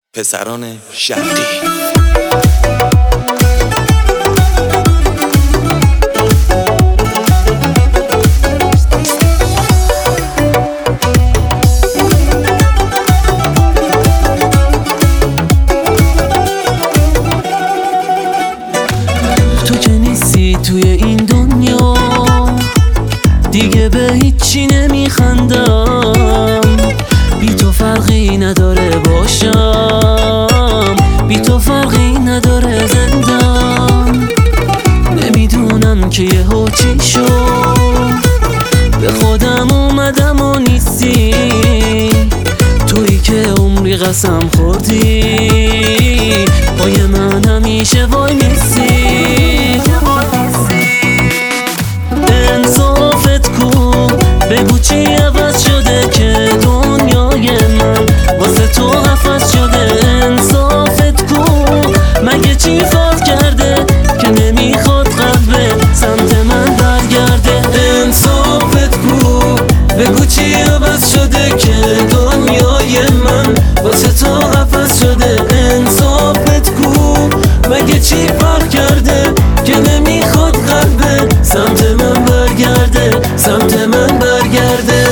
پسران شرقی. تو که نیستی توی این دنیا، دیگه به هیچی نمیخندم. بی تو فرقی نداره باشم، بی تو فرقی نداره زندم. نمیدونم که یهو چی شد، به خودم اومدم و نیستی. تویی که عمری قسم خوردی، پای من همیشه وای میسی. انصافت کو، بگو چی عوض شده که دنیای من واسه تو قفس شده. انصافت کو، مگه چی فرق کرده که نمیخواد قلبه سمت من برگرده. انصافت کو، بگو چی عوض شده که دنیای من واسه تو قفس شده. انصافت کو، مگه چی فرق کرده که نمیخواد قلبه سمت من برگرده، سمت من برگرده.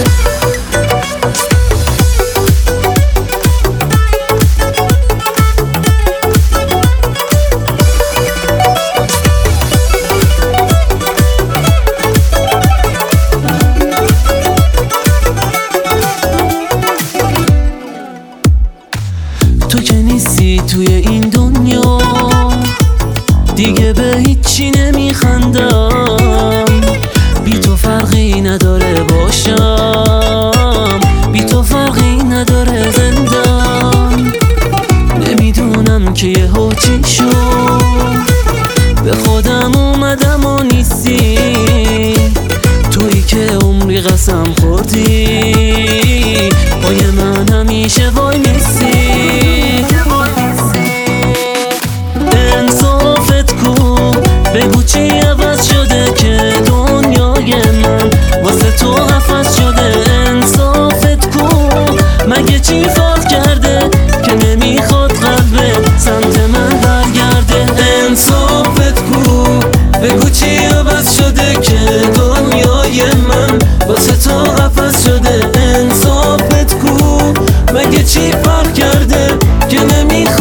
تو که نیستی توی این دنیا، دیگه به هیچی نمیخندم. بی تو فرقی نداره باشم، بی تو فرقی نداره زندم. نمیدونم که یهو چی شد، به خودم اومدم و نیستی. تویی که عمری قسم خوردی، پای من همیشه وای میسی. انصافت کو، بگو چی عوض شده که دنیای من واسه تو قفس شده. انصافت کو، مگه چی فرق کرده که نمیخواد قلبه سمت من برگرده. انصافت کو، بگو چی عوض شده که دنیای من واسه تو قفس شده. انصافت کو، مگه چی فرق کرده که نمیخواد